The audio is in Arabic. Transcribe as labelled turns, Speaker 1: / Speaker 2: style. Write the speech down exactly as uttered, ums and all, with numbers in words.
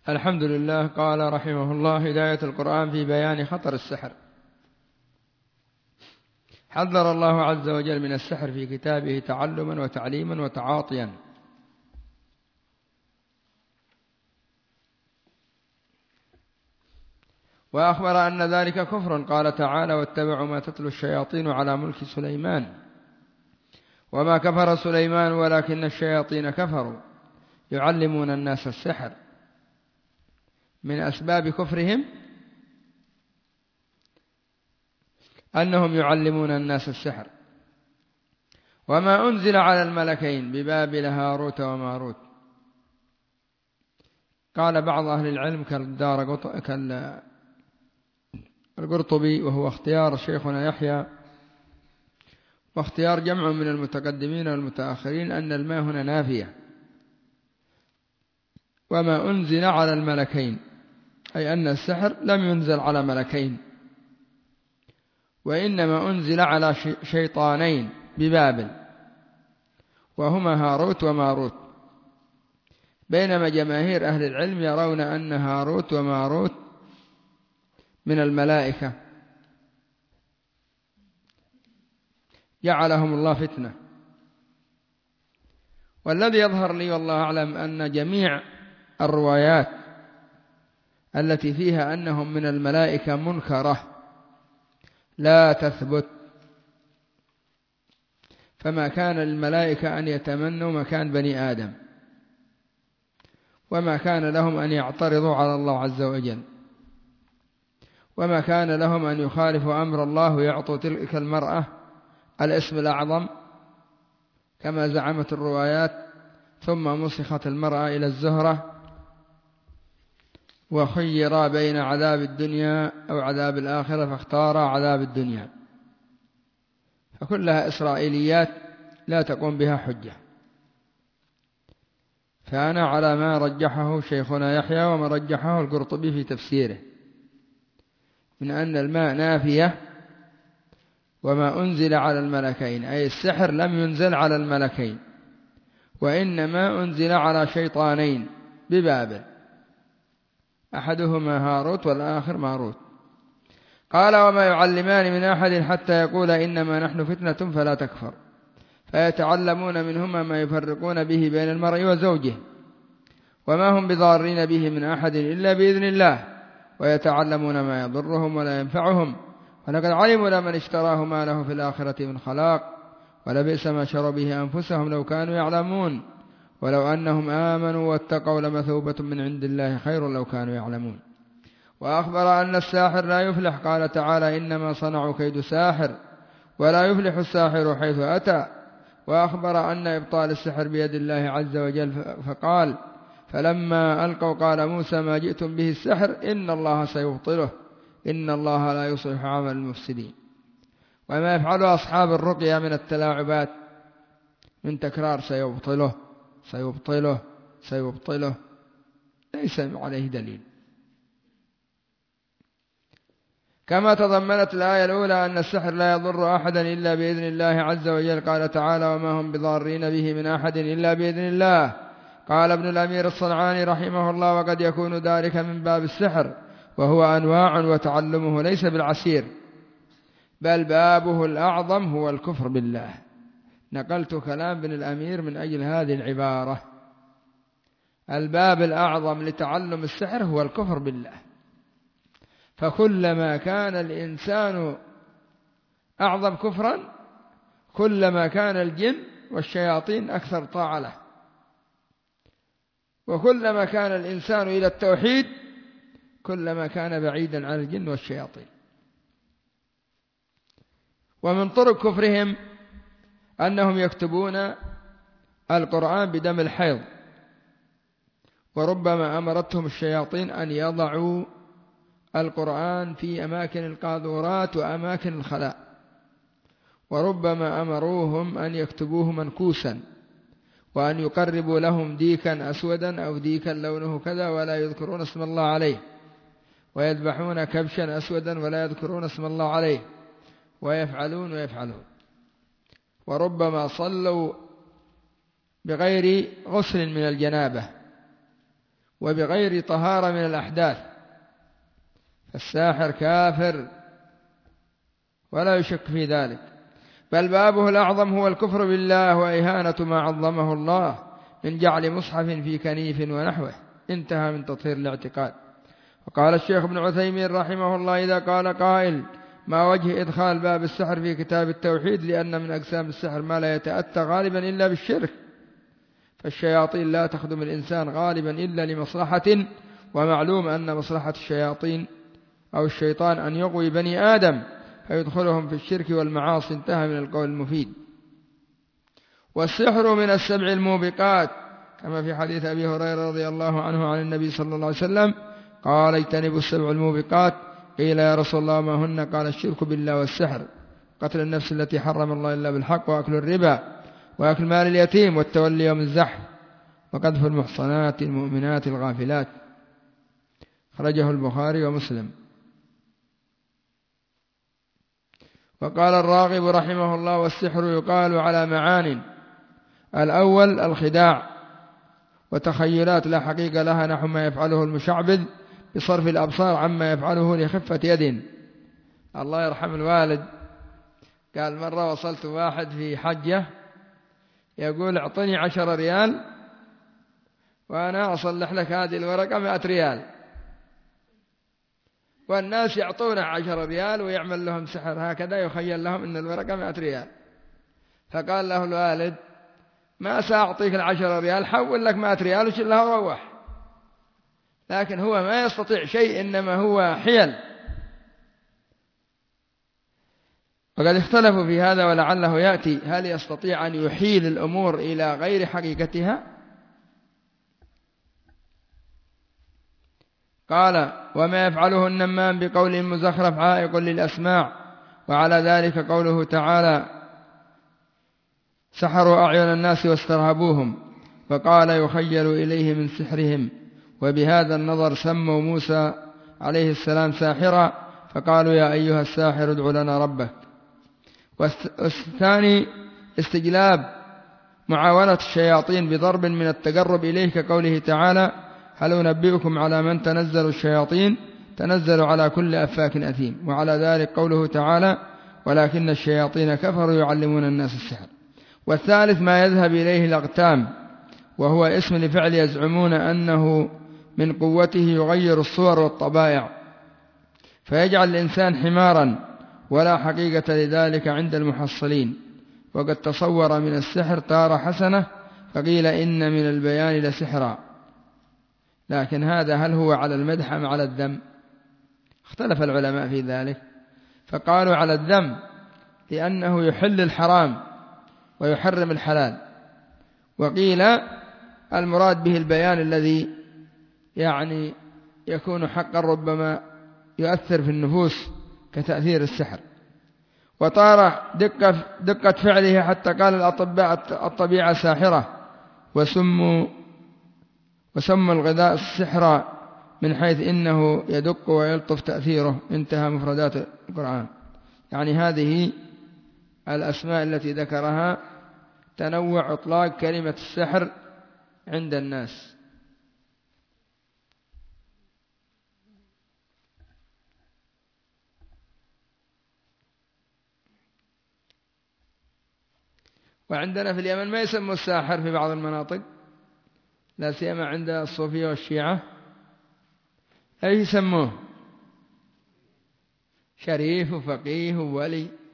Speaker 1: الحمد لله. قال رحمه الله: هداية القرآن في بيان خطر السحر. حذر الله عز وجل من السحر في كتابه تعلما وتعليما وتعاطيا، وأخبر أن ذلك كفر. قال تعالى: واتبعوا ما تتلو الشياطين على ملك سليمان وما كفر سليمان ولكن الشياطين كفروا يعلمون الناس السحر. من أسباب كفرهم أنهم يعلمون الناس السحر. وما أنزل على الملكين ببابل هاروت وماروت. قال بعض أهل العلم كالقرطبي، وهو اختيار شيخنا يحيى واختيار جمع من المتقدمين والمتأخرين، أن الماء هنا نافية. وما أنزل على الملكين، أي أن السحر لم ينزل على ملكين، وإنما أنزل على شيطانين ببابل، وهما هاروت وماروت. بينما جماهير أهل العلم يرون أن هاروت وماروت من الملائكة جعلهم الله فتنة. والذي يظهر لي والله أعلم أن جميع الروايات التي فيها أنهم من الملائكة منكرة لا تثبت. فما كان للملائكة أن يتمنوا مكان بني آدم، وما كان لهم أن يعترضوا على الله عز وجل، وما كان لهم أن يخالفوا أمر الله ويعطوا تلك المرأة الاسم الأعظم كما زعمت الروايات، ثم مسخت المرأة إلى الزهرة وخيرا بين عذاب الدنيا أو عذاب الآخرة فاختارا عذاب الدنيا. فكلها إسرائيليات لا تقوم بها حجة. فأنا على ما رجحه شيخنا يحيى وما رجحه القرطبي في تفسيره من أن الماء نافية، وما أنزل على الملكين، أي السحر لم ينزل على الملكين، وإنما أنزل على شيطانين ببابل، أحدهما هاروت والآخر ماروت. قال: وما يعلمان من أحد حتى يقول إنما نحن فتنة فلا تكفر، فيتعلمون منهما ما يفرقون به بين المرء وزوجه، وما هم بضارين به من أحد إلا بإذن الله، ويتعلمون ما يضرهم ولا ينفعهم، ولقد علموا لمن اشتراه ما له في الآخرة من خلاق، ولبئس ما شروا به أنفسهم لو كانوا يعلمون، ولو أنهم آمنوا واتقوا لمثوبة من عند الله خير لو كانوا يعلمون. وأخبر أن الساحر لا يفلح. قال تعالى: إنما صنعوا كيد ساحر ولا يفلح الساحر حيث أتى. وأخبر أن إبطال السحر بيد الله عز وجل، فقال: فلما ألقوا قال موسى: ما جئتم به السحر إن الله سيبطله إن الله لا يصلح عمل المفسدين. وما يفعله أصحاب الرقية من التلاعبات من تكرار سيبطله سيبطله سيبطله ليس عليه دليل. كما تضمنت الآية الأولى أن السحر لا يضر أحدا إلا بإذن الله عز وجل. قال تعالى: وما هم بضارين به من أحد إلا بإذن الله. قال ابن الأمير الصنعاني رحمه الله: وقد يكون ذلك من باب السحر، وهو أنواع وتعلمه ليس بالعسير، بل بابه الأعظم هو الكفر بالله. نقلت كلام ابن الأمير من أجل هذه العبارة. الباب الأعظم لتعلم السحر هو الكفر بالله. فكلما كان الإنسان أعظم كفرا كلما كان الجن والشياطين أكثر طاعة له، وكلما كان الإنسان إلى التوحيد كلما كان بعيدا عن الجن والشياطين. ومن طرق كفرهم أنهم يكتبون القرآن بدم الحيض، وربما أمرتهم الشياطين أن يضعوا القرآن في أماكن القاذورات وأماكن الخلاء، وربما أمروهم أن يكتبوه منكوسا، وأن يقربوا لهم ديكا أسودا أو ديكا لونه كذا ولا يذكرون اسم الله عليه، ويذبحون كبشا أسودا ولا يذكرون اسم الله عليه، ويفعلون ويفعلون. وربما صلوا بغير غسل من الجنابة، وبغير طهارة من الأحداث، فالساحر كافر ولا يشك في ذلك، بل بابه الأعظم هو الكفر بالله وإهانة ما عظمه الله من جعل مصحف في كنيف ونحوه. انتهى من تطهير الاعتقاد. وقال الشيخ ابن عثيمين رحمه الله: إذا قال قائل: ما وجه إدخال باب السحر في كتاب التوحيد؟ لأن من أقسام السحر ما لا يتأتى غالبا إلا بالشرك، فالشياطين لا تخدم الإنسان غالبا إلا لمصلحة، ومعلوم أن مصلحة الشياطين أو الشيطان أن يغوي بني آدم فيدخلهم في الشرك والمعاصي. انتهى من القول المفيد. والسحر من السبع الموبقات، كما في حديث أبي هريرة رضي الله عنه عن النبي صلى الله عليه وسلم قال: اجتنبوا السبع الموبقات. قيل: يا رسول الله ما هن؟ قال: الشرك بالله والسحر، قتل النفس التي حرم الله إلا بالحق، وأكل الربا، وأكل مال اليتيم، والتولي يوم الزحف، وقذف المحصنات المؤمنات الغافلات. خرجه البخاري ومسلم. وقال الراغب رحمه الله: والسحر يقال على معان: الأول الخداع وتخيلات لا حقيقة لها، نحو ما يفعله المشعبذ بصرف الأبصار عما يفعله لخفة يد. الله يرحم الوالد قال: مرة وصلت واحد في حجة يقول: اعطني عشر ريال وأنا أصلح لك هذه الورقة مئة ريال، والناس يعطونه عشر ريال ويعمل لهم سحر هكذا، يخيل لهم أن الورقة مئة ريال. فقال له الوالد: ما سأعطيك العشر ريال، حول لك مئة ريال وشلها وروح. لكن هو ما يستطيع شيء، إنما هو حيل. وقد اختلفوا في هذا، ولعله يأتي: هل يستطيع أن يحيل الأمور إلى غير حقيقتها؟ قال: وما يفعله النمام بقول مزخرف عائق للأسماع. وعلى ذلك قوله تعالى: سحروا أعين الناس واسترهبوهم، فقال: يخيل إليه من سحرهم. وبهذا النظر سموا موسى عليه السلام ساحرا، فقالوا: يا أيها الساحر ادع لنا ربك. والثاني استجلاب معاونة الشياطين بضرب من التقرب إليه، كقوله تعالى: هل أنبئكم على من تنزل الشياطين؟ تنزل على كل أفاك أثيم. وعلى ذلك قوله تعالى: ولكن الشياطين كفروا يعلمون الناس السحر. والثالث ما يذهب إليه الأغتام، وهو اسم لفعل يزعمون أنه من قوته يغير الصور والطبائع، فيجعل الإنسان حمارا، ولا حقيقة لذلك عند المحصلين. وقد تصور من السحر تارة حسنة، فقيل إن من البيان لسحرا. لكن هذا هل هو على المدح أم على الذم؟ اختلف العلماء في ذلك، فقالوا على الذم لأنه يحل الحرام ويحرم الحلال، وقيل المراد به البيان الذي يعني يكون حقا، ربما يؤثر في النفوس كتأثير السحر. وطار دقة, دقة فعله حتى قال الأطباء الطبيعة ساحرة، وسموا وسموا الغذاء السحر من حيث إنه يدق ويلطف تأثيره. انتهى مفردات القرآن. يعني هذه الأسماء التي ذكرها تنوع إطلاق كلمة السحر عند الناس. وعندنا في اليمن ما يسموا الساحر في بعض المناطق، لا سيما عند الصوفية والشيعة، أي يسموه؟ شريف وفقيه وولي.